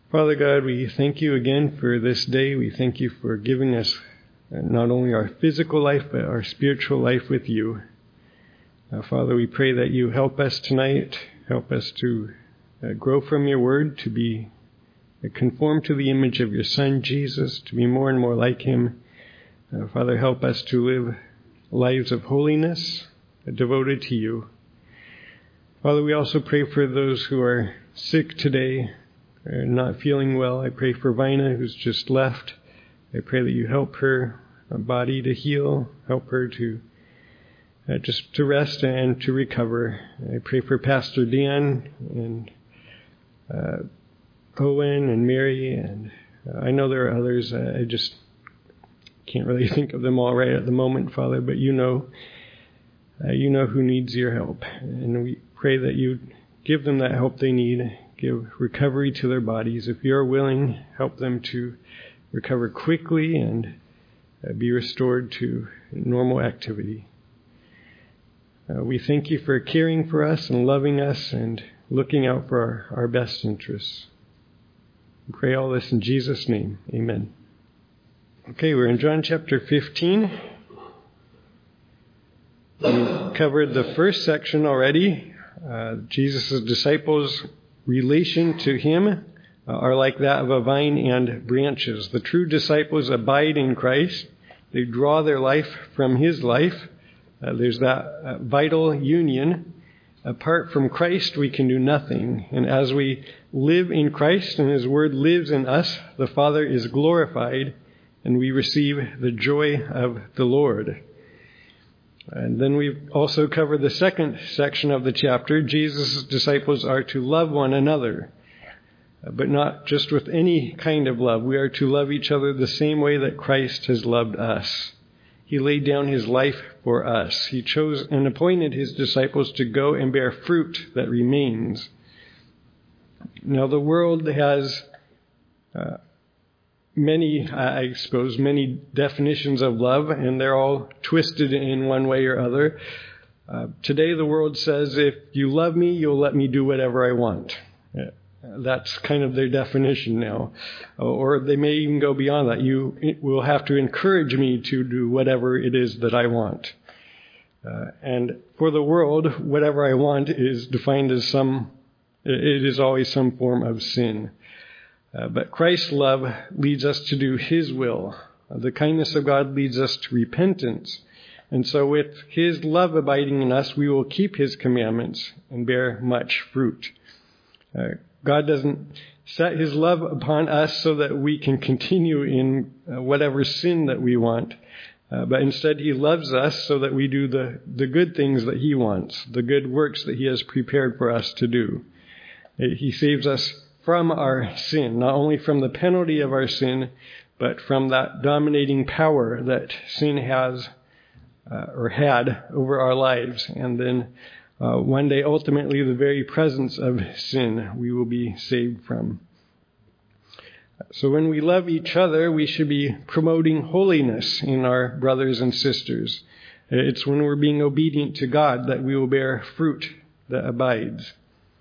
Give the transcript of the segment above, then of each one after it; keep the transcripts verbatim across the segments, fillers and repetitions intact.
Father God, we thank you again for this day. We thank you for giving us not only our physical life, but our spiritual life with you. Uh, Father, we pray that you help us tonight, help us to uh, grow from your word, to be uh, conformed to the image of your Son, Jesus, to be more and more like him. Uh, Father, help us to live lives of holiness, uh, devoted to you. Father, we also pray for those who are sick today, are not feeling well. I pray for Vina, who's just left. I pray that you help her body to heal, help her to uh, just to rest and to recover. I pray for Pastor Dan and uh, Owen and Mary, and uh, I know there are others. Uh, I just can't really think of them all right at the moment, Father, but you know, uh, you know who needs your help, and we pray that you give them that help they need. Give recovery to their bodies. If you're willing, help them to recover quickly and uh, be restored to normal activity. Uh, we thank you for caring for us and loving us and looking out for our, our best interests. We pray all this in Jesus' name. Amen. Okay, we're in John chapter fifteen. We covered the first section already. Uh, Jesus' disciples' relation to him uh, are like that of a vine and branches. The true disciples abide in Christ. They draw their life from his life. Uh, there's that uh, vital union. Apart from Christ, we can do nothing. And as we live in Christ and his word lives in us, the Father is glorified and we receive the joy of the Lord. And then we've also covered the second section of the chapter. Jesus' disciples are to love one another, but not just with any kind of love. We are to love each other the same way that Christ has loved us. He laid down his life for us. He chose and appointed his disciples to go and bear fruit that remains. Now, the world has uh, many, I suppose, many definitions of love, and they're all twisted in one way or other. Uh, today, the world says, if you love me, you'll let me do whatever I want. Uh, that's kind of their definition now. Or they may even go beyond that. You will have to encourage me to do whatever it is that I want. Uh, and for the world, whatever I want is defined as some, it is always some form of sin. Uh, but Christ's love leads us to do his will. Uh, the kindness of God leads us to repentance. And so with his love abiding in us, we will keep his commandments and bear much fruit. Uh, God doesn't set his love upon us so that we can continue in uh, whatever sin that we want. Uh, but instead he loves us so that we do the, the good things that he wants, the good works that he has prepared for us to do. Uh, he saves us from our sin, not only from the penalty of our sin, but from that dominating power that sin has uh, or had over our lives. And then uh, one day, ultimately, the very presence of sin we will be saved from. So when we love each other, we should be promoting holiness in our brothers and sisters. It's when we're being obedient to God that we will bear fruit that abides.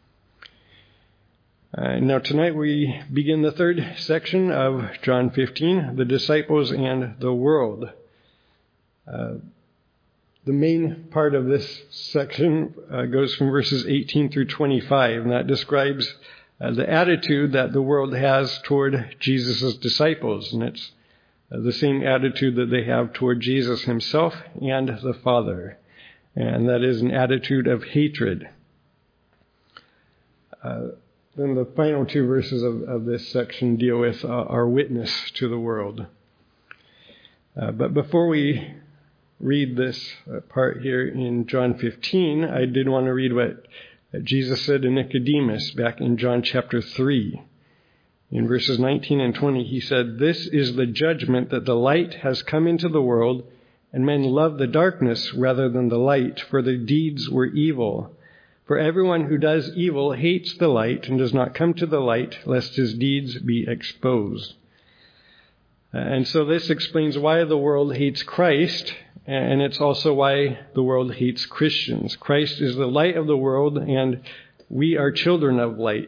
Uh, now tonight we begin the third section of John fifteen, the disciples and the world. Uh, the main part of this section uh, goes from verses eighteen through twenty-five, and that describes uh, the attitude that the world has toward Jesus' disciples. And it's uh, the same attitude that they have toward Jesus himself and the Father. And that is an attitude of hatred. Uh, Then the final two verses of, of this section deal with uh, our witness to the world. Uh, but before we read this uh, part here in John fifteen, I did want to read what Jesus said to Nicodemus back in John chapter three. In verses nineteen and twenty, he said, "This is the judgment, that the light has come into the world, and men love the darkness rather than the light, for their deeds were evil. For everyone who does evil hates the light and does not come to the light, lest his deeds be exposed." And so this explains why the world hates Christ, and it's also why the world hates Christians. Christ is the light of the world, and we are children of light.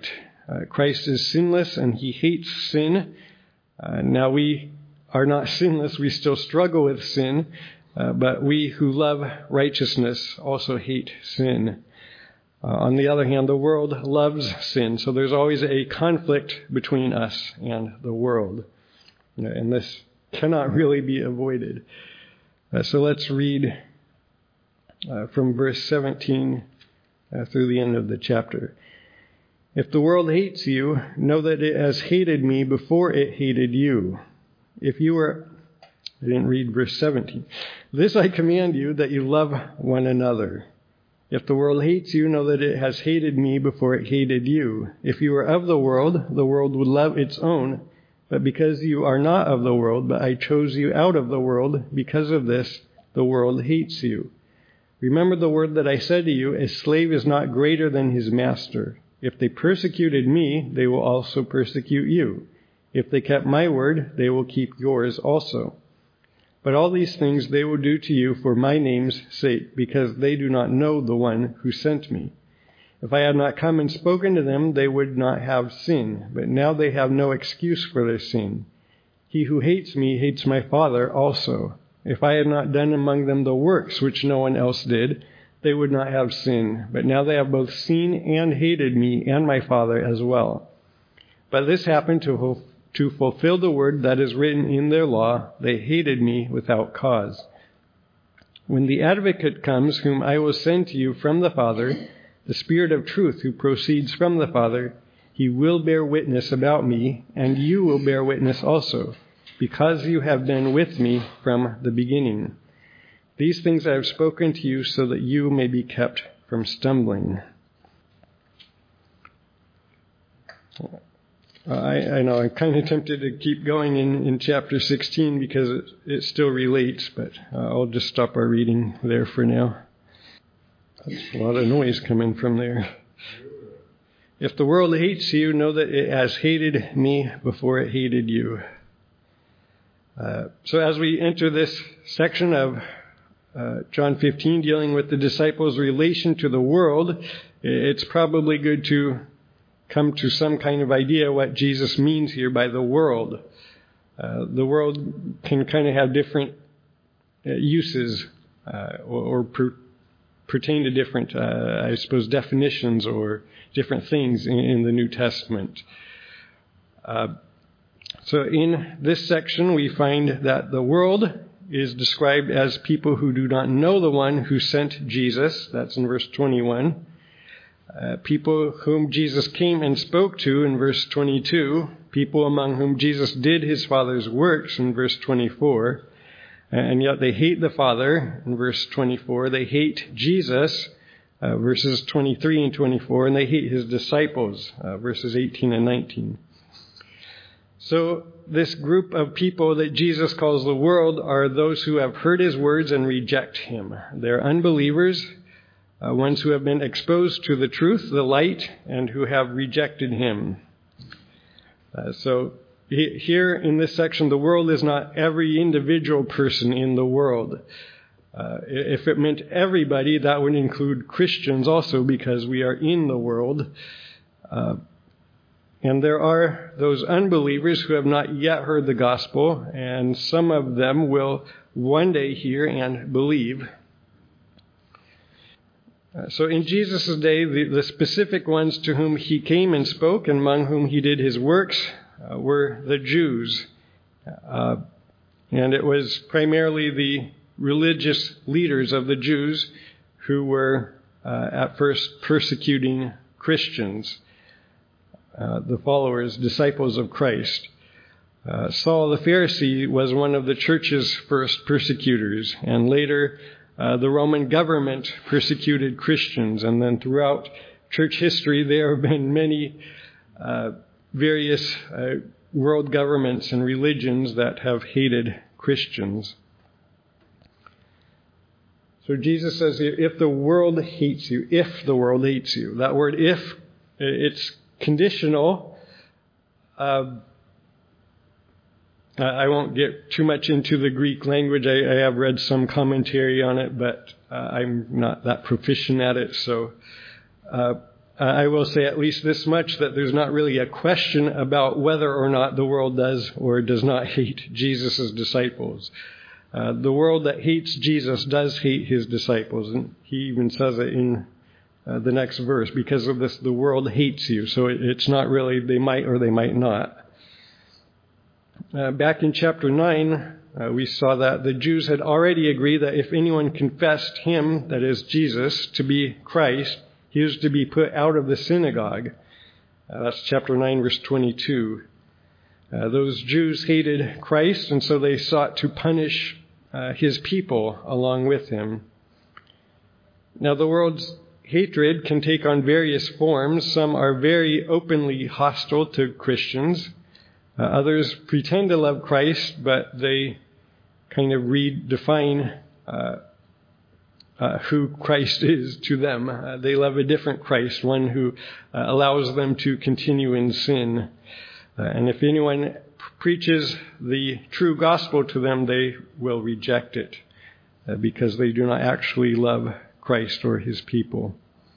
Uh, Christ is sinless and he hates sin. Uh, now we are not sinless. We still struggle with sin. Uh, but we who love righteousness also hate sin. Uh, on the other hand, the world loves sin. So there's always a conflict between us and the world. You know, and this cannot really be avoided. Uh, so let's read uh, from verse seventeen uh, through the end of the chapter. If the world hates you, know that it has hated me before it hated you. If you were, I didn't read verse seventeen. This I command you, that you love one another. If the world hates you, know that it has hated me before it hated you. If you were of the world, the world would love its own. But because you are not of the world, but I chose you out of the world, because of this, the world hates you. Remember the word that I said to you, a slave is not greater than his master. If they persecuted me, they will also persecute you. If they kept my word, they will keep yours also. But all these things they will do to you for my name's sake, because they do not know the one who sent me. If I had not come and spoken to them, they would not have sin. But now they have no excuse for their sin. He who hates me hates my Father also. If I had not done among them the works which no one else did, they would not have sin. But now they have both seen and hated me and my Father as well. But this happened to, to fulfill the word that is written in their law, they hated me without cause. When the advocate comes, whom I will send to you from the Father, the Spirit of truth who proceeds from the Father, he will bear witness about me, and you will bear witness also, because you have been with me from the beginning. These things I have spoken to you so that you may be kept from stumbling. Uh, I, I know I'm kind of tempted to keep going in, in chapter sixteen because it, it still relates, but uh, I'll just stop our reading there for now. That's a lot of noise coming from there. If the world hates you, know that it has hated me before it hated you. Uh, so as we enter this section of uh, John fifteen, dealing with the disciples' relation to the world, it's probably good to come to some kind of idea what Jesus means here by the world. Uh, the world can kind of have different uh, uses uh, or, or per, pertain to different, uh, I suppose, definitions or different things in, in the New Testament. Uh, so in this section, we find that the world is described as people who do not know the one who sent Jesus. That's in verse twenty-one. Uh, people whom Jesus came and spoke to in verse twenty-two. People among whom Jesus did his Father's works in verse twenty-four. And yet they hate the Father in verse twenty-four. They hate Jesus, uh, verses twenty-three and twenty-four. And they hate his disciples, uh, verses eighteen and nineteen. So this group of people that Jesus calls the world are those who have heard his words and reject him. They're unbelievers, uh, ones who have been exposed to the truth, the light, and who have rejected him. Uh, so he, here in this section, the world is not every individual person in the world. Uh, if it meant everybody, that would include Christians also, because we are in the world. Uh, And there are those unbelievers who have not yet heard the gospel, and some of them will one day hear and believe. Uh, so in Jesus' day, the, the specific ones to whom he came and spoke, and among whom he did his works, uh, were the Jews. Uh, and it was primarily the religious leaders of the Jews who were uh, at first persecuting Christians. Uh, the followers, disciples of Christ. Uh, Saul the Pharisee was one of the church's first persecutors, and later uh, the Roman government persecuted Christians, and then throughout church history there have been many uh, various uh, world governments and religions that have hated Christians. So Jesus says here, if the world hates you, if the world hates you, that word if, it's conditional. Uh, I won't get too much into the Greek language. I, I have read some commentary on it, but uh, I'm not that proficient at it. So uh, uh, I will say at least this much, that there's not really a question about whether or not the world does or does not hate Jesus' disciples. Uh, the world that hates Jesus does hate his disciples, and he even says it in uh, the next verse. Because of this, the world hates you. So it, it's not really they might or they might not. Uh, back in chapter nine, uh, we saw that the Jews had already agreed that if anyone confessed him, that is Jesus, to be Christ, he was to be put out of the synagogue. Uh, that's chapter nine, verse twenty-two. Uh, those Jews hated Christ, and so they sought to punish uh, his people along with him. Now, the world's hatred can take on various forms. Some are very openly hostile to Christians. Uh, others pretend to love Christ, but they kind of redefine uh, uh, who Christ is to them. Uh, they love a different Christ, one who uh, allows them to continue in sin. Uh, and if anyone preaches the true gospel to them, they will reject it uh, because they do not actually love Christ or his people.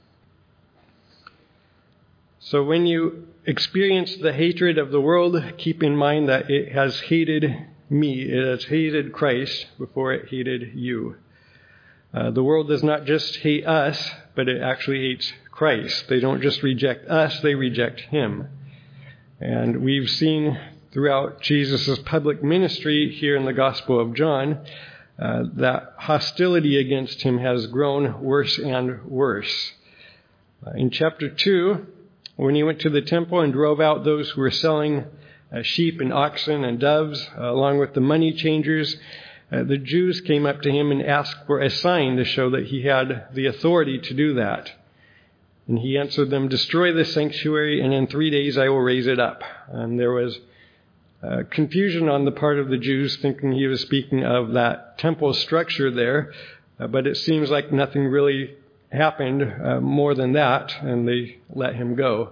So when you experience the hatred of the world, keep in mind that it has hated me. It has hated Christ before it hated you. Uh, the world does not just hate us, but it actually hates Christ. They don't just reject us, they reject him. And we've seen throughout Jesus' public ministry here in the Gospel of John uh, that hostility against him has grown worse and worse. Uh, in chapter two, when he went to the temple and drove out those who were selling uh, sheep and oxen and doves, uh, along with the money changers, uh, the Jews came up to him and asked for a sign to show that he had the authority to do that. And he answered them, "Destroy this sanctuary, and in three days I will raise it up." And there was uh, confusion on the part of the Jews, thinking he was speaking of that temple structure there. Uh, but it seems like nothing really happened uh, more than that, and they let him go.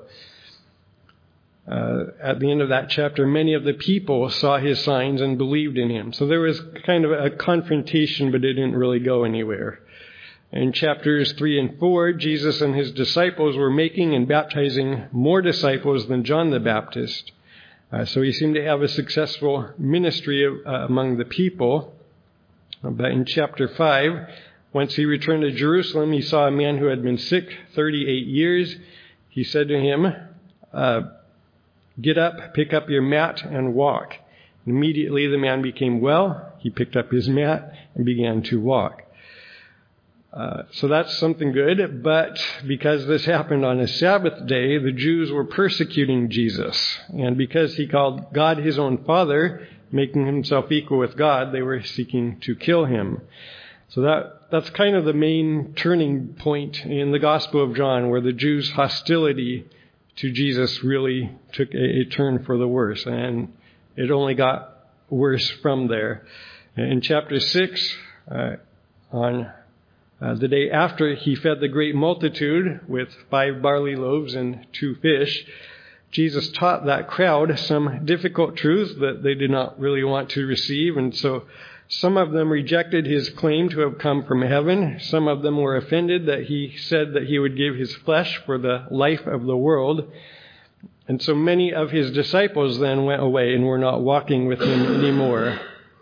Uh, at the end of that chapter, many of the people saw his signs and believed in him. So there was kind of a confrontation, but it didn't really go anywhere. In chapters three and four, Jesus and his disciples were making and baptizing more disciples than John the Baptist. Uh, so he seemed to have a successful ministry uh, among the people. But in chapter five, once he returned to Jerusalem, he saw a man who had been sick thirty-eight years. He said to him, uh, "Get up, pick up your mat, and walk." Immediately the man became well. He picked up his mat and began to walk. Uh, so that's something good, but because this happened on a Sabbath day, the Jews were persecuting Jesus. And because he called God his own Father, making himself equal with God, they were seeking to kill him. So that that's kind of the main turning point in the Gospel of John, where the Jews' hostility to Jesus really took a, a turn for the worse. And it only got worse from there. In chapter six, uh, on Uh, the day after he fed the great multitude with five barley loaves and two fish, Jesus taught that crowd some difficult truths that they did not really want to receive. And so some of them rejected his claim to have come from heaven. Some of them were offended that he said that he would give his flesh for the life of the world. And so many of his disciples then went away and were not walking with him anymore.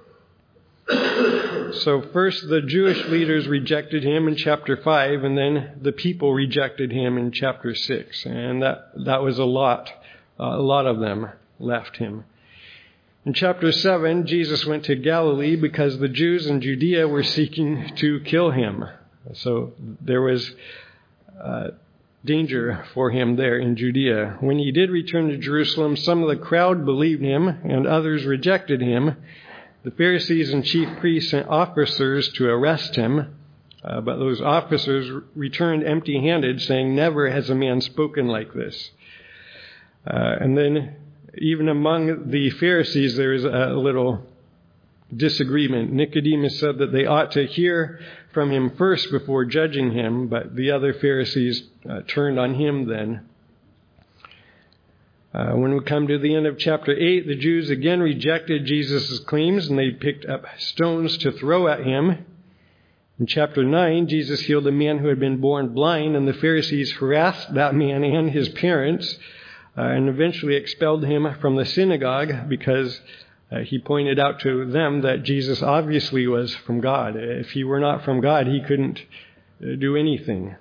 So first the Jewish leaders rejected him in chapter five, and then the people rejected him in chapter six. And that, that was a lot. Uh, a lot of them left him. In chapter seven, Jesus went to Galilee because the Jews in Judea were seeking to kill him. So there was uh, danger for him there in Judea. When he did return to Jerusalem, some of the crowd believed him and others rejected him. The Pharisees and chief priests sent officers to arrest him, uh, but those officers returned empty-handed, saying, "Never has a man spoken like this." Uh, and then even among the Pharisees, there is a little disagreement. Nicodemus said that they ought to hear from him first before judging him, but the other Pharisees uh, turned on him then. Uh, when we come to the end of chapter eight, the Jews again rejected Jesus' claims, and they picked up stones to throw at him. In chapter nine, Jesus healed a man who had been born blind, and the Pharisees harassed that man and his parents uh, and eventually expelled him from the synagogue because uh, he pointed out to them that Jesus obviously was from God. If he were not from God, he couldn't uh, do anything.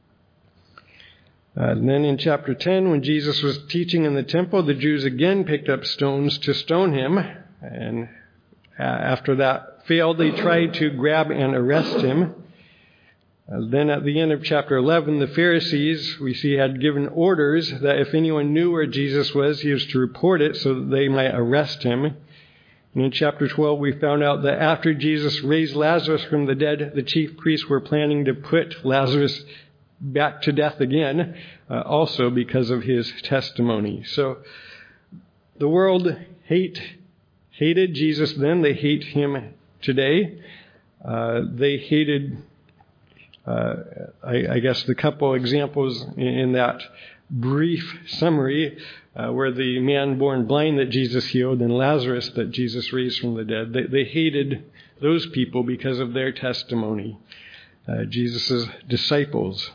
Uh, and then in chapter ten, when Jesus was teaching in the temple, the Jews again picked up stones to stone him. And uh, after that failed, they tried to grab and arrest him. Uh, then at the end of chapter eleven, the Pharisees, we see, had given orders that if anyone knew where Jesus was, he was to report it so that they might arrest him. And in chapter twelve, we found out that after Jesus raised Lazarus from the dead, the chief priests were planning to put Lazarus back to death again, uh, also because of his testimony. So the world hate hated Jesus then. They hate him today. Uh, they hated, uh, I, I guess, the couple examples in, in that brief summary uh, where the man born blind that Jesus healed and Lazarus that Jesus raised from the dead. They, they hated those people because of their testimony, uh, Jesus' disciples.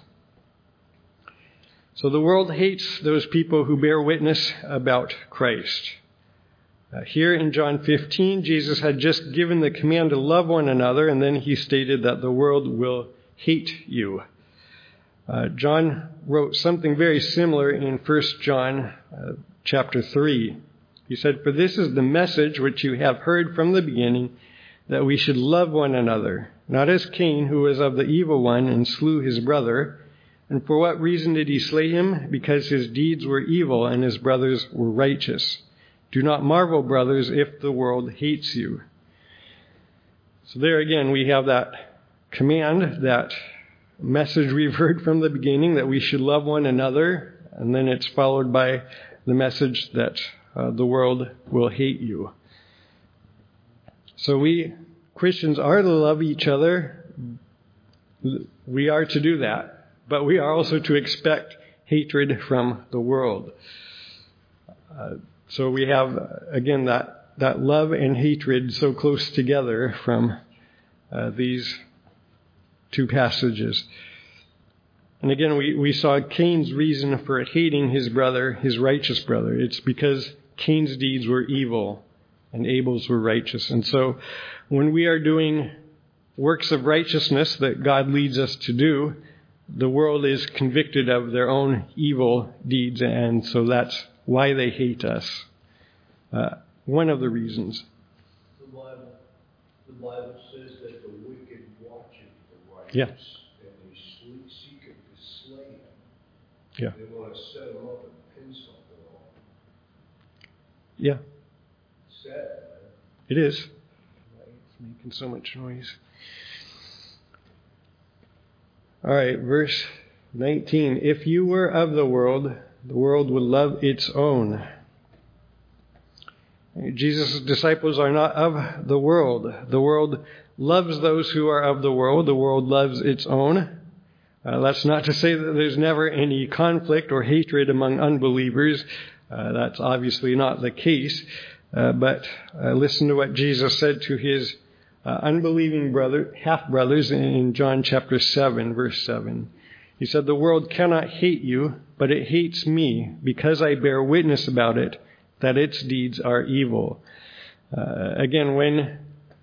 So the world hates those people who bear witness about Christ. Uh, here in John fifteen, Jesus had just given the command to love one another, and then he stated that the world will hate you. Uh, John wrote something very similar in First John uh, chapter three. He said, "For this is the message which you have heard from the beginning, that we should love one another, not as Cain, who was of the evil one and slew his brother. And for what reason did he slay him? Because his deeds were evil and his brothers were righteous. Do not marvel, brothers, if the world hates you." So there again, we have that command, that message we've heard from the beginning, that we should love one another. And then it's followed by the message that uh, the world will hate you. So we Christians are to love each other. We are to do that. But we are also to expect hatred from the world. Uh, so we have, again, that, that love and hatred so close together from uh, these two passages. And again, we, we saw Cain's reason for hating his brother, his righteous brother. It's because Cain's deeds were evil and Abel's were righteous. And so when we are doing works of righteousness that God leads us to do, the world is convicted of their own evil deeds, and so that's why they hate us. Uh, one of the reasons. The Bible, the Bible says that the wicked watcheth the righteous, yeah. and they sleep, seeketh to slay him. Yeah. They want to set him up and pin something on him. Yeah. Sad, man. It is. It's making so much noise. All right, verse nineteen. If you were of the world, the world would love its own. Jesus' disciples are not of the world. The world loves those who are of the world. The world loves its own. Uh, that's not to say that there's never any conflict or hatred among unbelievers. Uh, that's obviously not the case. Uh, but uh, listen to what Jesus said to his Uh, unbelieving brother, half-brothers in John chapter seven, verse seven. He said, "The world cannot hate you, but it hates me because I bear witness about it, that its deeds are evil." Uh, again, when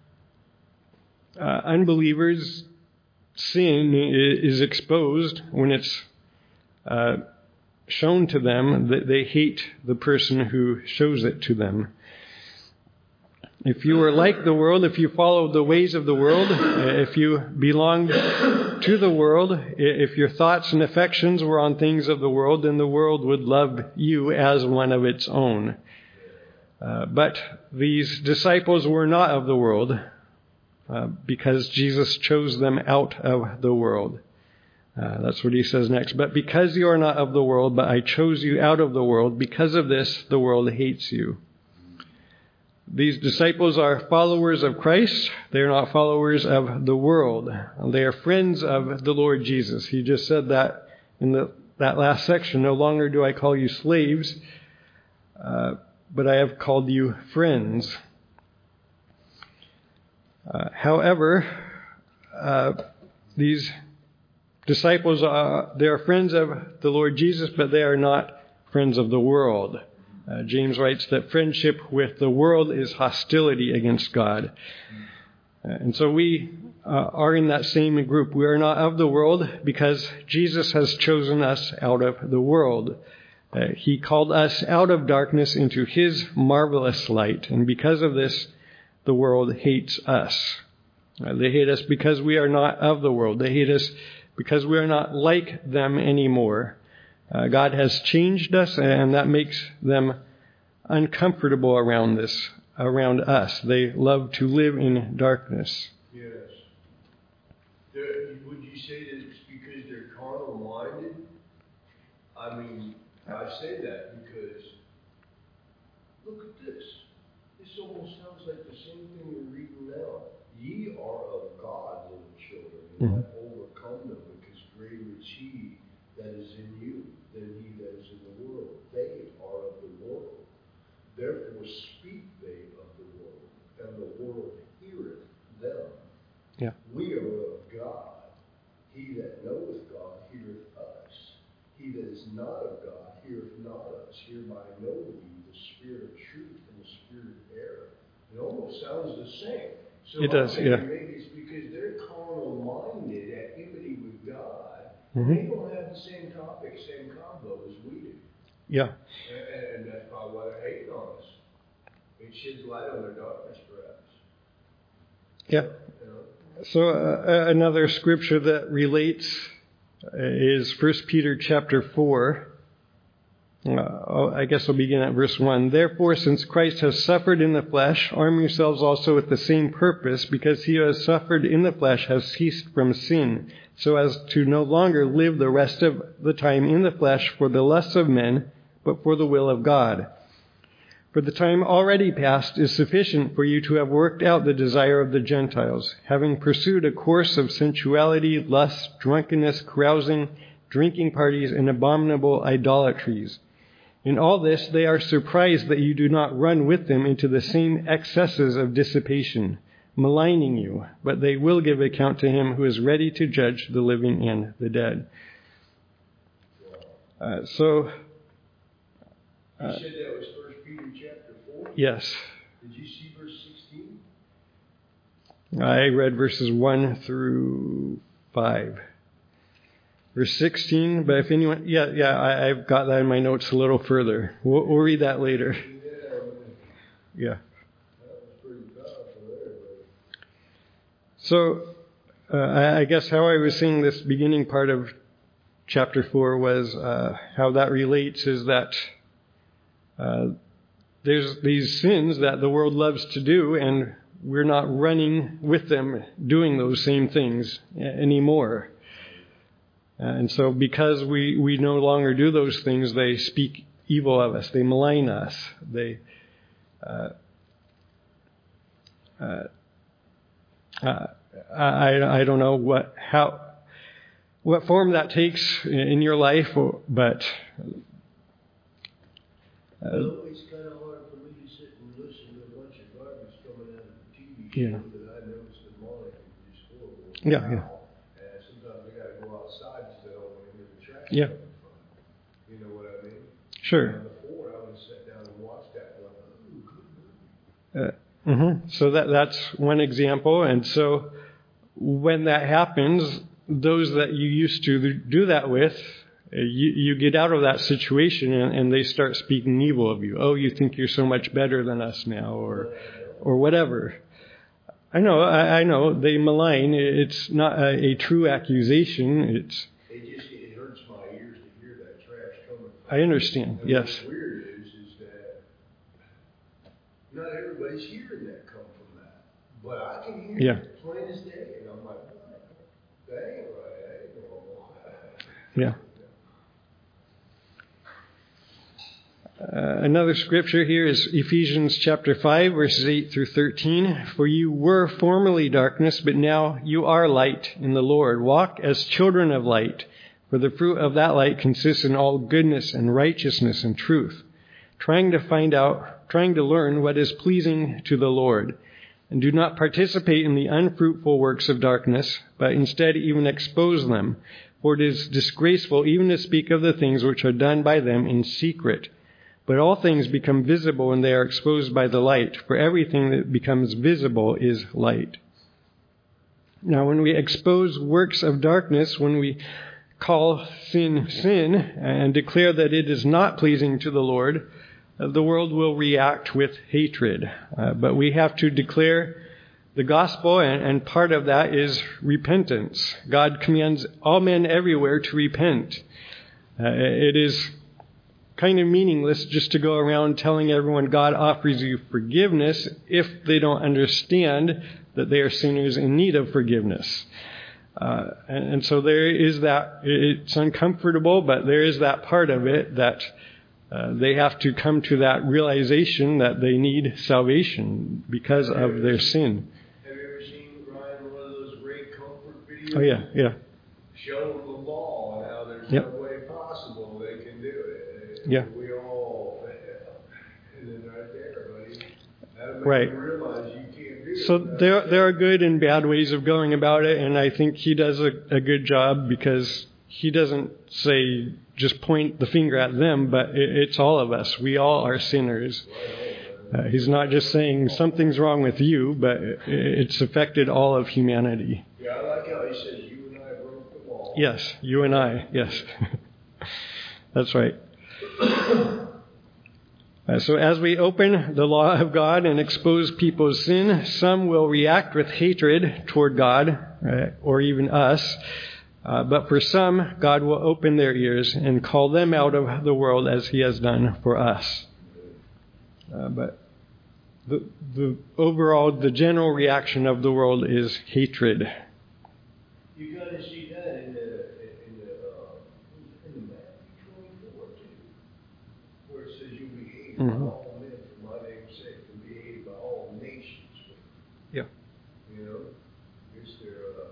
uh, unbelievers' sin is exposed, when it's uh, shown to them, that they hate the person who shows it to them. If you were like the world, if you followed the ways of the world, if you belonged to the world, if your thoughts and affections were on things of the world, then the world would love you as one of its own. Uh, but these disciples were not of the world uh, because Jesus chose them out of the world. Uh, that's what he says next. "But because you are not of the world, but I chose you out of the world, because of this the world hates you." These disciples are followers of Christ. They are not followers of the world. They are friends of the Lord Jesus. He just said that in the, that last section. "No longer do I call you slaves, uh, but I have called you friends." Uh, however, uh, these disciples are, they are friends of the Lord Jesus, but they are not friends of the world. Uh, James writes that friendship with the world is hostility against God. Uh, and so we uh, are in that same group. We are not of the world because Jesus has chosen us out of the world. Uh, he called us out of darkness into his marvelous light. And because of this, the world hates us. Uh, they hate us because we are not of the world. They hate us because we are not like them anymore. Uh, God has changed us, and that makes them uncomfortable around this, around us. They love to live in darkness. Yes. They're, would you say that it's because they're carnal-minded? I mean, I say that because, look at this. This almost sounds like the same thing we're reading now. Ye are of God, little children, and Mm-hmm. have overcome them, because greater is he that is in you than he that is in the world. They are of the world. Therefore speak they of the world, and the world heareth them. Yeah. We are of God. He that knoweth God heareth us. He that is not of God heareth not us. Hereby know we the spirit of truth and the spirit of error. It almost sounds the same. So It does, I yeah. maybe it's because they're carnal-minded at enmity with God. Mm-hmm. They don't have the same topic, same combo as we do. Yeah. And, and that's probably why they're hating on us. It sheds light on their darkness, perhaps. Yeah. You know? So uh, another scripture that relates uh, is First Peter chapter four. Uh, I guess I'll begin at verse one. Therefore, since Christ has suffered in the flesh, arm yourselves also with the same purpose, because he who has suffered in the flesh has ceased from sin, so as to no longer live the rest of the time in the flesh for the lusts of men, but for the will of God. For the time already past is sufficient for you to have worked out the desire of the Gentiles, having pursued a course of sensuality, lust, drunkenness, carousing, drinking parties, and abominable idolatries. In all this, they are surprised that you do not run with them into the same excesses of dissipation, maligning you, but they will give account to him who is ready to judge the living and the dead. Uh, so, You said that was First Peter chapter four? yes. Did you see verse sixteen? I read verses one through five. Verse sixteen, but if anyone, yeah, yeah, I, I've got that in my notes a little further. We'll, we'll read that later. Yeah, Yeah. that was pretty powerful there. So, uh, I, I guess how I was seeing this beginning part of chapter four was uh, how that relates is that uh, there's these sins that the world loves to do, and we're not running with them doing those same things anymore. And so because we, we no longer do those things, they speak evil of us. They malign us. They uh, uh, uh, I, I don't know what how what form that takes in your life, but uh, Well, it's kind of hard for me to sit and listen to a bunch of garbage coming out of the T V show Yeah. that I know is demonic and just horrible. Yeah, yeah. And sometimes I got to go outside so I don't want to hear the trash Yeah. coming from. You know what I mean? Sure. And before, I would sit down and watch that and I'm like, oh, good movie. Uh, mm-hmm. So that that's one example. And so when that happens, those that you used to do that with, uh, you, you get out of that situation and, and they start speaking evil of you. Oh, you think you're so much better than us now, or or whatever. I know, I, I know, they malign. It's not a, a true accusation. It's. It just it hurts my ears to hear that trash coming from. I understand. And Yes. what's weird is, is that not everybody's hearing that come from that. But I can hear Yeah. it plain as day. And I'm like, that ain't right. That ain't normal. Yeah. Uh, another scripture here is Ephesians chapter five, verses eight through thirteen. For you were formerly darkness, but now you are light in the Lord. Walk as children of light, for the fruit of that light consists in all goodness and righteousness and truth, trying to find out, trying to learn what is pleasing to the Lord. And do not participate in the unfruitful works of darkness, but instead even expose them. For it is disgraceful even to speak of the things which are done by them in secret. But all things become visible when they are exposed by the light, for everything that becomes visible is light. Now, when we expose works of darkness, when we call sin sin and declare that it is not pleasing to the Lord, the world will react with hatred. Uh, but we have to declare the gospel, and, and part of that is repentance. God commands all men everywhere to repent. Uh, it is kind of meaningless just to go around telling everyone God offers you forgiveness if they don't understand that they are sinners in need of forgiveness. Uh, and, and so there is that, it's uncomfortable, but there is that part of it that uh, they have to come to that realization that they need salvation because of their sin. Have you ever seen, Ryan, one of those great comfort videos? Oh, yeah, yeah. Showing the law and how there's Yep. no way possible they can do it. Yeah. We all, and then right there, buddy. That'll make Right. you realize you can't do So it. there there are good and bad ways of going about it, and I think he does a, a good job because he doesn't say just point the finger at them, but it, it's all of us. We all are sinners. Uh, he's not just saying something's wrong with you, but it, it's affected all of humanity. Yeah, I like how he says you and I broke the law. Yes, you and I, yes. That's right. Uh, so as we open the law of God and expose people's sin, some will react with hatred toward God, uh, or even us. Uh, but for some, God will open their ears and call them out of the world as he has done for us. Uh, but the, the overall, the general reaction of the world is hatred. You kind of see that in the in the uh, in the Matthew twenty-four too, where it says you'll be hated Mm-hmm. by all men for my name's sake, and be hated by all nations. Yeah. You know, it's their uh,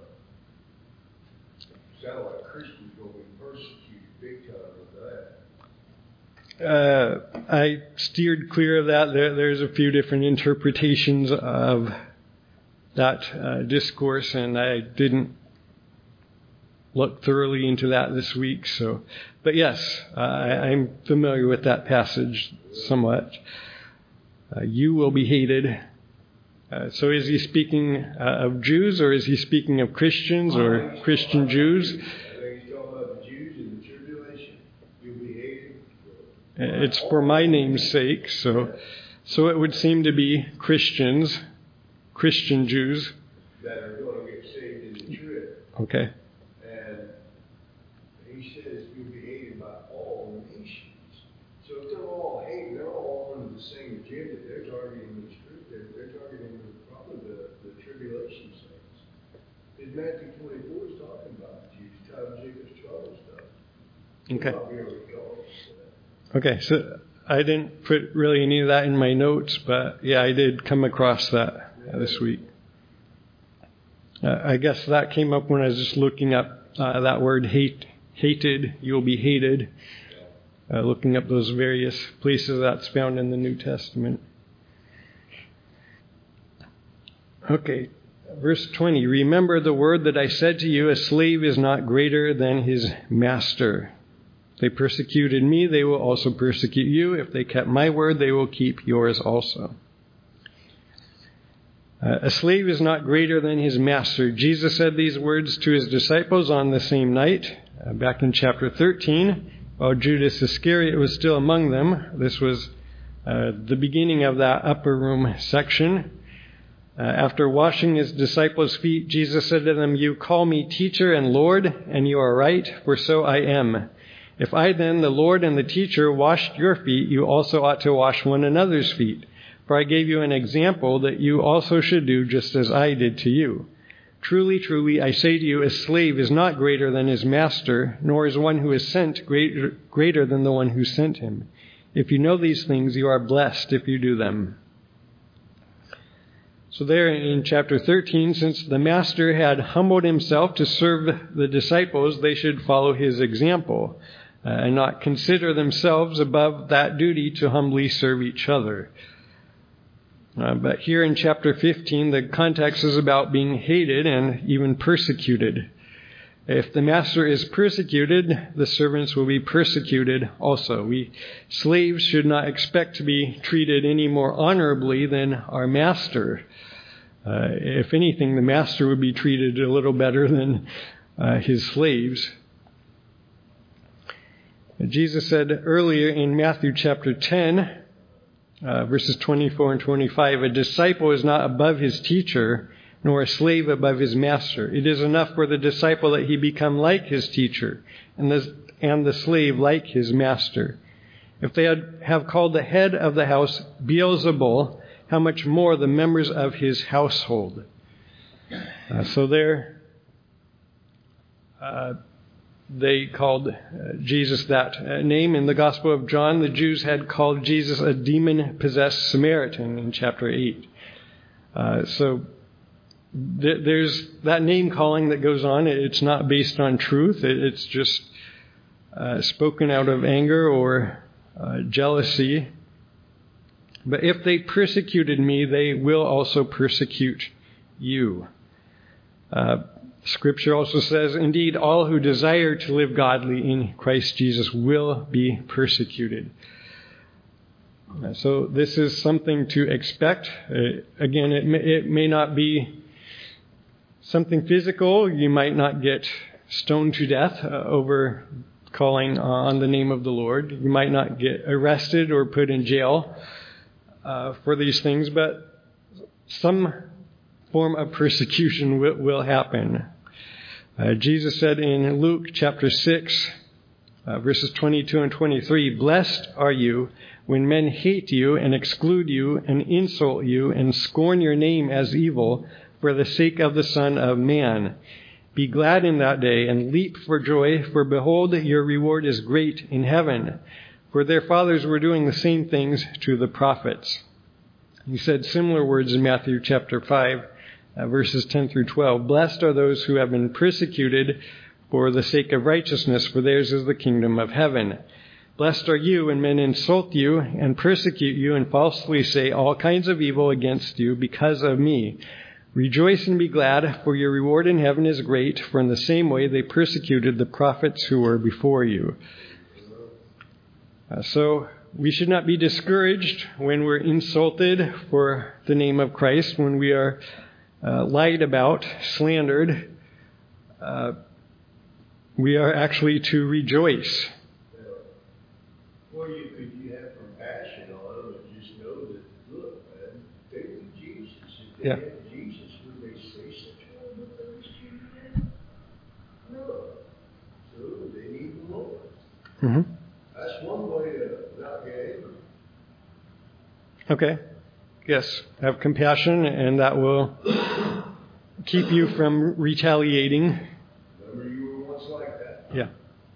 sound like Christians going to be persecuted big time with that. Uh, I steered clear of that. There, there's a few different interpretations of that uh, discourse, and I didn't look thoroughly into that this week. So, but yes, uh, I, I'm familiar with that passage somewhat. Uh, you will be hated. Uh, so, is he speaking uh, of Jews, or is he speaking of Christians or Christian Jews? I think he's talking about the Jews in the tribulation. You'll be hated. It's for my name's sake, so so it would seem to be Christians, Christian Jews. That are going to get saved in the trib. Okay. And he says you'll be hated by all nations. So if they're all hating, they're all under the same agenda. They're targeting the truth. They're, they're targeting the, probably the, the tribulation saints. Because Matthew twenty-four is talking about the Jews, time of Jacob's trouble stuff. Okay. Not really called for that. Okay, so I didn't put really any of that in my notes, but yeah, I did come across that uh, this week. Uh, I guess that came up when I was just looking up uh, that word hate, hated, you'll be hated, uh, looking up those various places that's found in the New Testament. Okay, verse twenty, remember the word that I said to you, a slave is not greater than his master. If they persecuted me, they will also persecute you. If they kept my word, they will keep yours also. Uh, a slave is not greater than his master. Jesus said these words to his disciples on the same night, uh, back in chapter thirteen, while Judas Iscariot was still among them. This was uh, the beginning of that upper room section. Uh, after washing his disciples' feet, Jesus said to them, you call me teacher and Lord, and you are right, for so I am. If I then, the Lord and the teacher, washed your feet, you also ought to wash one another's feet. For I gave you an example that you also should do just as I did to you. Truly, truly, I say to you, a slave is not greater than his master, nor is one who is sent greater, greater than the one who sent him. If you know these things, you are blessed if you do them. So there in chapter thirteen, since the master had humbled himself to serve the disciples, they should follow his example. Uh, and not consider themselves above that duty to humbly serve each other. Uh, but here in chapter fifteen, the context is about being hated and even persecuted. If the master is persecuted, the servants will be persecuted also. We slaves should not expect to be treated any more honorably than our master. Uh, if anything, the master would be treated a little better than uh, his slaves. Jesus said earlier in Matthew chapter ten, uh, verses twenty-four and twenty-five, a disciple is not above his teacher, nor a slave above his master. It is enough for the disciple that he become like his teacher, and the, and the slave like his master. If they had, have called the head of the house Beelzebul, how much more the members of his household? Uh, so there, uh, they called uh, Jesus that uh, name. In the Gospel of John, the Jews had called Jesus a demon-possessed Samaritan in chapter eight. Uh, so th- there's that name calling that goes on. It's not based on truth. It, it's just uh, spoken out of anger or uh, jealousy. But if they persecuted me, they will also persecute you. Uh, Scripture also says, indeed, all who desire to live godly in Christ Jesus will be persecuted. Uh, so this is something to expect. Uh, again, it may, it may not be something physical. You might not get stoned to death uh, over calling on the name of the Lord. You might not get arrested or put in jail uh, for these things, but some form of persecution will, will happen. Uh, Jesus said in Luke chapter six, uh, verses twenty-two and twenty-three, blessed are you when men hate you and exclude you and insult you and scorn your name as evil for the sake of the Son of Man. Be glad in that day and leap for joy, for behold, your reward is great in heaven. For their fathers were doing the same things to the prophets. He said similar words in Matthew chapter five, uh, verses ten through twelve. Blessed are those who have been persecuted for the sake of righteousness, for theirs is the kingdom of heaven. Blessed are you when men insult you and persecute you and falsely say all kinds of evil against you because of me. Rejoice and be glad, for your reward in heaven is great, for in the same way they persecuted the prophets who were before you. Uh, so we should not be discouraged when we're insulted for the name of Christ, when we are uh, lied about, slandered. Uh, we are actually to rejoice. Or you could you have compassion on them and just know that, look, man, they need Jesus. If they Yeah. have Jesus, would they say such horrible things to you? No. So they need the Lord. Mm-hmm. That's one way to not get angry. Okay. Yes. Have compassion, and that will keep you from retaliating. Remember you were once like that. Yeah.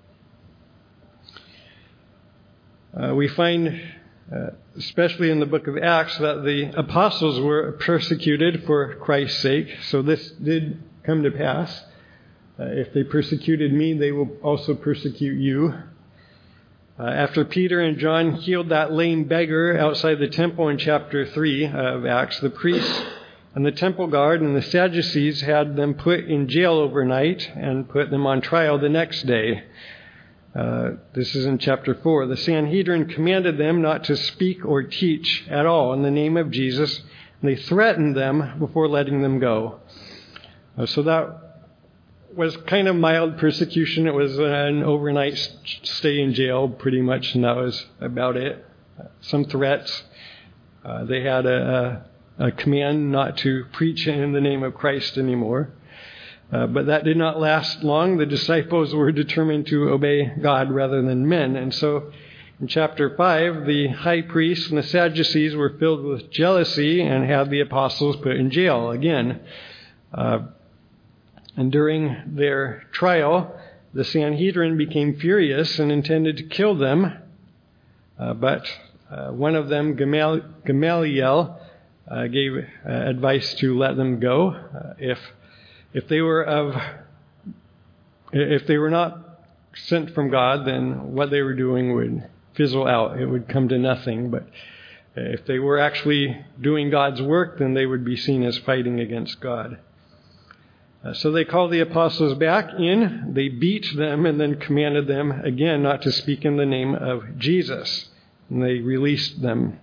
Uh, we find, uh, especially in the book of Acts, that the apostles were persecuted for Christ's sake. So this did come to pass. Uh, if they persecuted me, they will also persecute you. Uh, after Peter and John healed that lame beggar outside the temple in chapter three of Acts, the priests and the temple guard and the Sadducees had them put in jail overnight and put them on trial the next day. Uh, this is in chapter four. The Sanhedrin commanded them not to speak or teach at all in the name of Jesus, and they threatened them before letting them go. Uh, so that was kind of mild persecution. It was an overnight stay in jail, pretty much, and that was about it. Uh, some threats. Uh, they had a, a, a command not to preach in the name of Christ anymore. Uh, but that did not last long. The disciples were determined to obey God rather than men. And so in chapter five, the high priest and the Sadducees were filled with jealousy and had the apostles put in jail again. Uh, and during their trial, the Sanhedrin became furious and intended to kill them. Uh, but uh, one of them, Gamal- Gamaliel, uh, gave uh, advice to let them go uh, if If they were of, if they were not sent from God, then what they were doing would fizzle out. It would come to nothing. But If they were actually doing God's work, then they would be seen as fighting against God. Uh, so they called the apostles back in, they beat them, and then commanded them again not to speak in the name of Jesus. And they released them.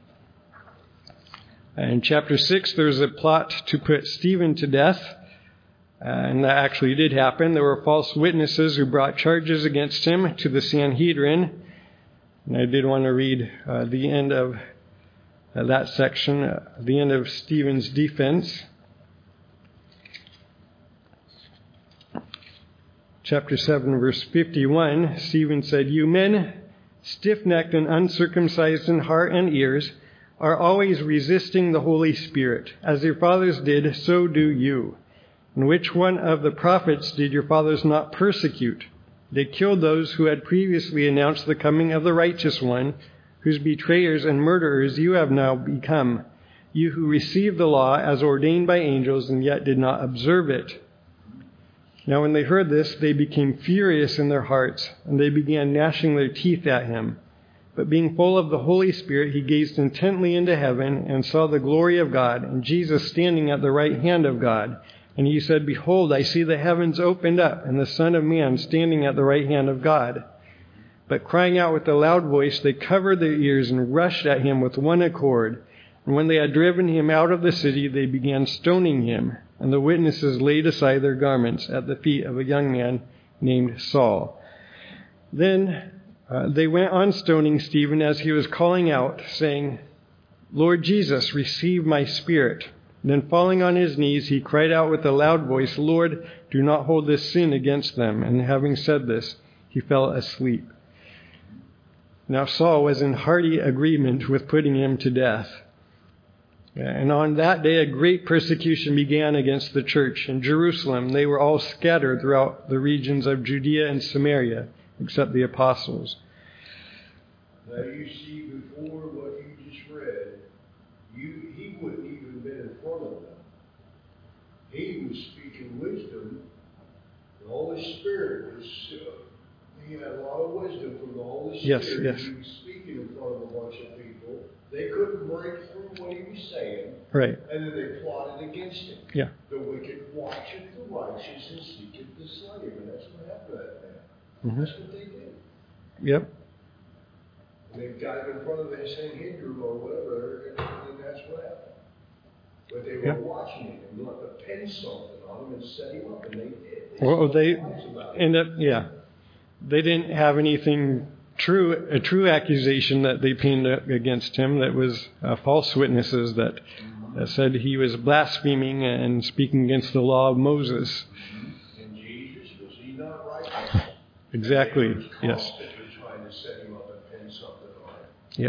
In chapter six, there's a plot to put Stephen to death. Uh, and that actually did happen. There were false witnesses who brought charges against him to the Sanhedrin. And I did want to read uh, the end of uh, that section, uh, the end of Stephen's defense. Chapter seven, verse fifty-one, Stephen said, "You men, stiff-necked and uncircumcised in heart and ears, are always resisting the Holy Spirit. As your fathers did, so do you. And which one of the prophets did your fathers not persecute? They killed those who had previously announced the coming of the righteous one, whose betrayers and murderers you have now become, you who received the law as ordained by angels and yet did not observe it." Now when they heard this, they became furious in their hearts, and they began gnashing their teeth at him. But being full of the Holy Spirit, he gazed intently into heaven and saw the glory of God, and Jesus standing at the right hand of God. And he said, "Behold, I see the heavens opened up, and the Son of Man standing at the right hand of God." But crying out with a loud voice, they covered their ears and rushed at him with one accord. And when they had driven him out of the city, they began stoning him. And the witnesses laid aside their garments at the feet of a young man named Saul. Then uh, they went on stoning Stephen as he was calling out, saying, "Lord Jesus, receive my spirit." Then falling on his knees, he cried out with a loud voice, "Lord, do not hold this sin against them." And having said this, he fell asleep. Now Saul was in hearty agreement with putting him to death. And on that day, a great persecution began against the church in Jerusalem. They were all scattered throughout the regions of Judea and Samaria, except the apostles. Now you see, before what you just read, you he wouldn't even been in front of them. He was speaking wisdom. The Holy Spirit was, uh, he had a lot of wisdom from the Holy Spirit. Yes, yes. He was speaking in front of a bunch of people. They couldn't break through what he was saying. Right. And then they plotted against him. Yeah. The wicked watcheth the righteous and seeketh the slave. And that's what happened to that man. Mm-hmm. That's what they did. Yep. And they got him in front of the Sanhedrin or whatever, and then that's what happened. But they were Yep. watching him and wanted to pin something on him and set him up, and they did. They Well, they about end up, yeah. They didn't have anything true, a true accusation that they pinned against him that was uh, false witnesses that, that said he was blaspheming and speaking against the law of Moses. And Jesus, was he not righteous? Exactly, They were yes. constantly trying to set him up and pin something on him. Yeah.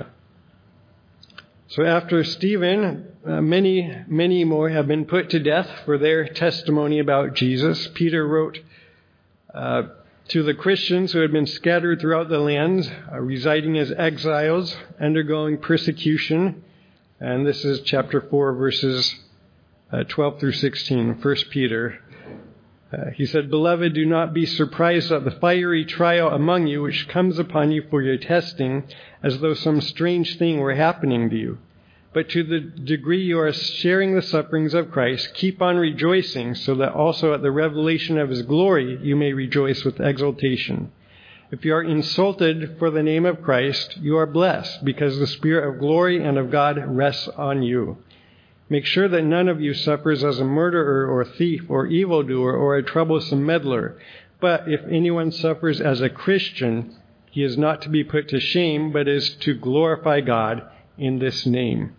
So after Stephen, uh, many, many more have been put to death for their testimony about Jesus. Peter wrote uh, to the Christians who had been scattered throughout the lands, uh, residing as exiles, undergoing persecution. And this is chapter four, verses uh, twelve through sixteen, First Peter. Uh, he said, "Beloved, do not be surprised at the fiery trial among you which comes upon you for your testing, as though some strange thing were happening to you. But to the degree you are sharing the sufferings of Christ, keep on rejoicing, so that also at the revelation of his glory you may rejoice with exultation. If you are insulted for the name of Christ, you are blessed, because the Spirit of glory and of God rests on you. Make sure that none of you suffers as a murderer or thief or evildoer or a troublesome meddler. But if anyone suffers as a Christian, he is not to be put to shame, but is to glorify God in this name."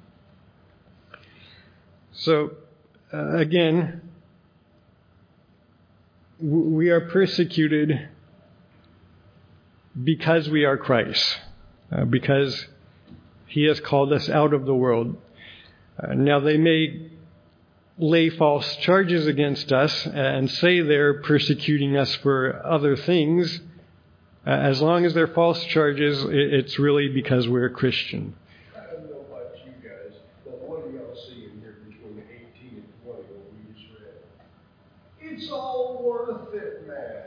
So, uh, again, w- we are persecuted because we are Christ, uh, because he has called us out of the world. Uh, now, they may lay false charges against us and say they're persecuting us for other things. Uh, as long as they're false charges, it, it's really because we're a Christian. I don't know about you guys, but what do y'all see in here between eighteen and twenty, what we just read? It's all worth it, man.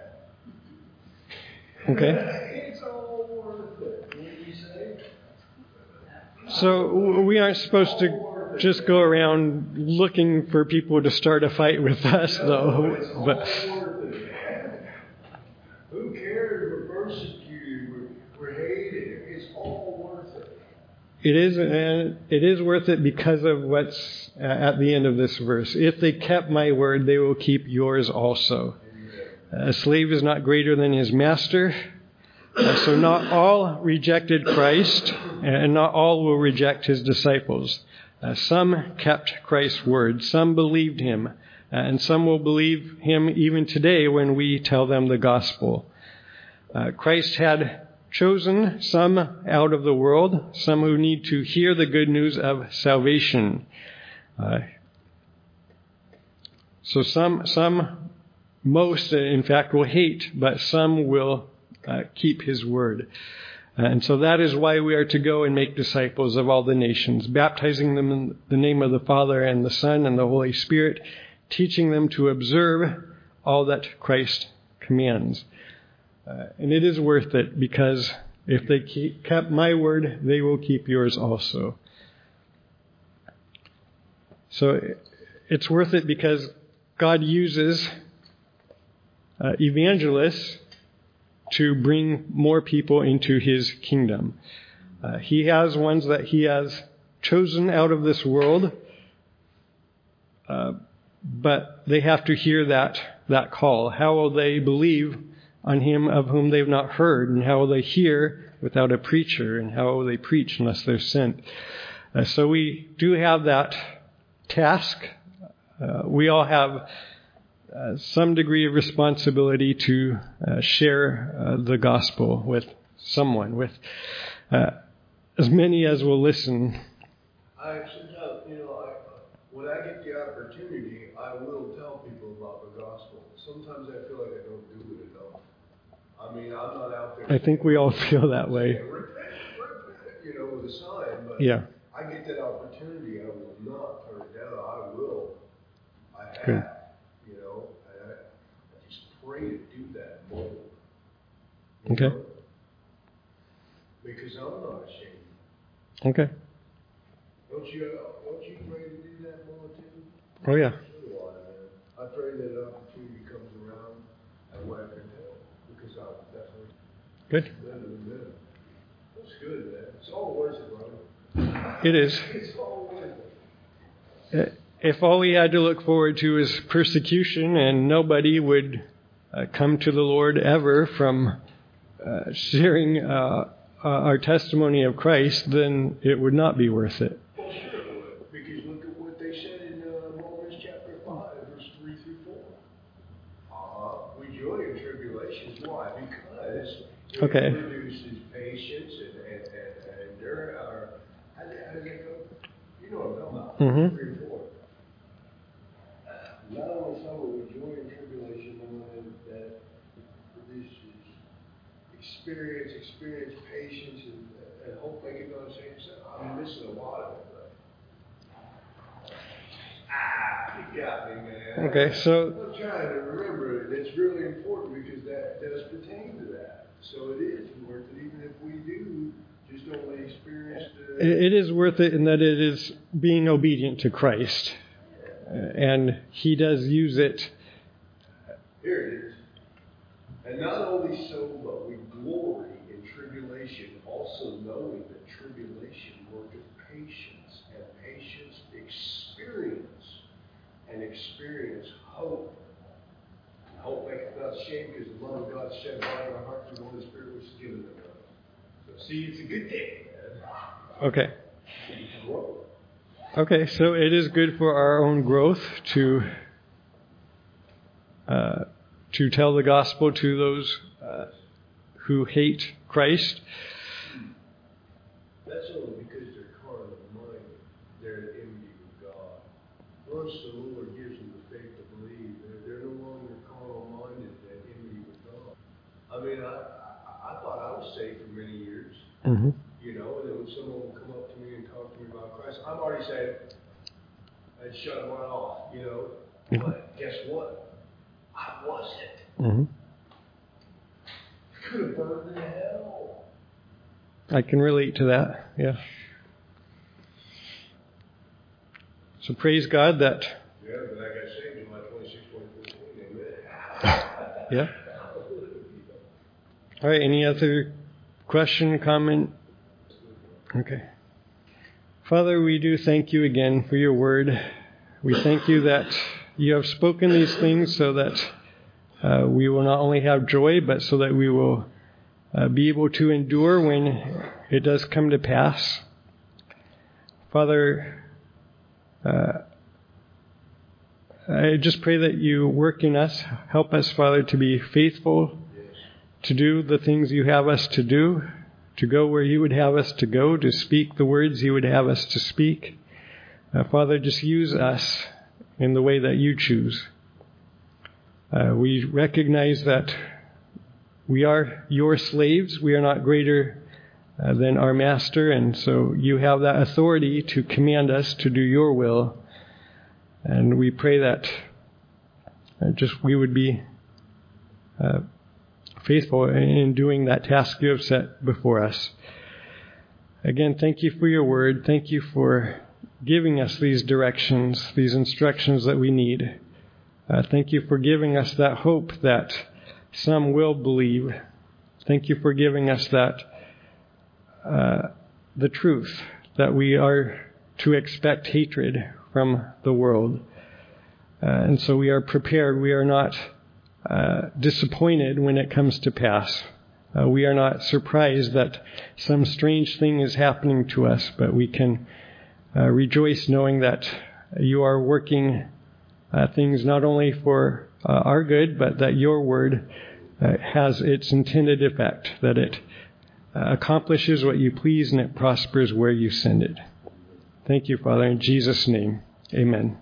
Okay. It's all worth it. What do you say? So we aren't supposed to just go around looking for people to start a fight with us, though. But who cares? We're persecuted. We're, we're hated. It's all worth it. It is, and it is worth it because of what's at the end of this verse. If they kept my word, they will keep yours also. A slave is not greater than his master. Uh, so not all rejected Christ, and not all will reject his disciples. Uh, some kept Christ's word. Some believed him. Uh, and some will believe him even today when we tell them the gospel. Uh, Christ had chosen some out of the world, some who need to hear the good news of salvation. Uh, so some, some, most, in fact, will hate, but some will Uh, keep his word. Uh, and so that is why we are to go and make disciples of all the nations, baptizing them in the name of the Father and the Son and the Holy Spirit, teaching them to observe all that Christ commands. Uh, and it is worth it, because if they keep, kept my word, they will keep yours also. So it's worth it because God uses uh, evangelists to bring more people into his kingdom. Uh, he has ones that he has chosen out of this world, uh, but they have to hear that, that call. How will they believe on him of whom they've not heard? And how will they hear without a preacher? And how will they preach unless they're sent? Uh, so we do have that task. Uh, we all have Uh, some degree of responsibility to uh, share uh, the gospel with someone, with uh, as many as will listen. I sometimes, you know, I, when I get the opportunity, I will tell people about the gospel. Sometimes I feel like I don't do it enough. I mean, I'm not out there. I think we all feel that way. Repent, repent, you know, with a sign, but yeah. I get that opportunity. I will not turn it down. I will. I have. Good. Pray to do that more. Okay. Know? Because I'm not ashamed. Okay. Don't you? Don't you pray to do that more too? Oh yeah. I pray that an opportunity comes around and what I can help, because I'm definitely good. Living in them. That's good, man. It's all worth it, brother. It is. It's all worth it. If all we had to look forward to is persecution, and nobody would Uh, come to the Lord ever from uh, sharing uh, uh, our testimony of Christ, then it would not be worth it. Well, sure it would, because look at what they said in uh, Romans chapter five, verse three through four. Uh, we joy in tribulations. Why? Because it okay. produces patience and, and, and, and endurance. Or, how does that go? You know what I'm talking about. Mm-hmm. Three or four. Not only so, but we joy in tribulation, knowing that produces experience, experience, patience, and, and hope making those things. I'm missing a lot of it, but ah, you got me, man. Okay, so I'm trying to remember it. It's really important because that does pertain to that. So it is worth it, even if we do just only experience the. It is worth it in that it is being obedient to Christ. And he does use it. Here it is. And not only so, but we glory in tribulation, also knowing that tribulation worketh patience, and patience experience, and experience hope. And hope maketh not ashamed, because the love of God is shed abroad in our hearts through the Holy Spirit, which is given to us. So see, it's a good day, man. Okay. Okay, so it is good for our own growth to uh, to tell the gospel to those uh, who hate Christ. That's only because they're carnal minded. They're at enmity with God. Once the Lord gives them the faith to believe, they're, they're no longer carnal minded and at enmity with God. I mean, I, I, I thought I was saved for many years. Mm-hmm. You know, and then when someone would come up to me and talk to me about Christ, I'm already saying, I'd shut them right off, you know. Mm-hmm. But guess what? I wasn't. Mm-hmm. Could have burned in hell. I can relate to that, yeah. So praise God that... Yeah, but I got saved in my twenty-six point fourteen. Amen. Yeah. All right, any other question, comment? Okay. Father, we do thank you again for your word. We thank you that you have spoken these things so that uh, we will not only have joy, but so that we will uh, be able to endure when it does come to pass. Father, uh, I just pray that you work in us. Help us, Father, to be faithful, to do the things you have us to do, to go where you would have us to go, to speak the words you would have us to speak. Uh, Father, just use us in the way that you choose. Uh, we recognize that we are your slaves. We are not greater uh, than our master, and so you have that authority to command us to do your will. And we pray that uh, just we would be uh, faithful in doing that task you have set before us. Again, thank you for your word. Thank you for giving us these directions, these instructions that we need. Uh, thank you for giving us that hope that some will believe. Thank you for giving us that uh, the truth that we are to expect hatred from the world. Uh, and so we are prepared. We are not uh, disappointed when it comes to pass. Uh, we are not surprised that some strange thing is happening to us, but we can uh, rejoice knowing that you are working uh, things not only for uh, our good, but that your word uh, has its intended effect, that it uh, accomplishes what you please and it prospers where you send it. Thank you, Father, in Jesus' name. Amen.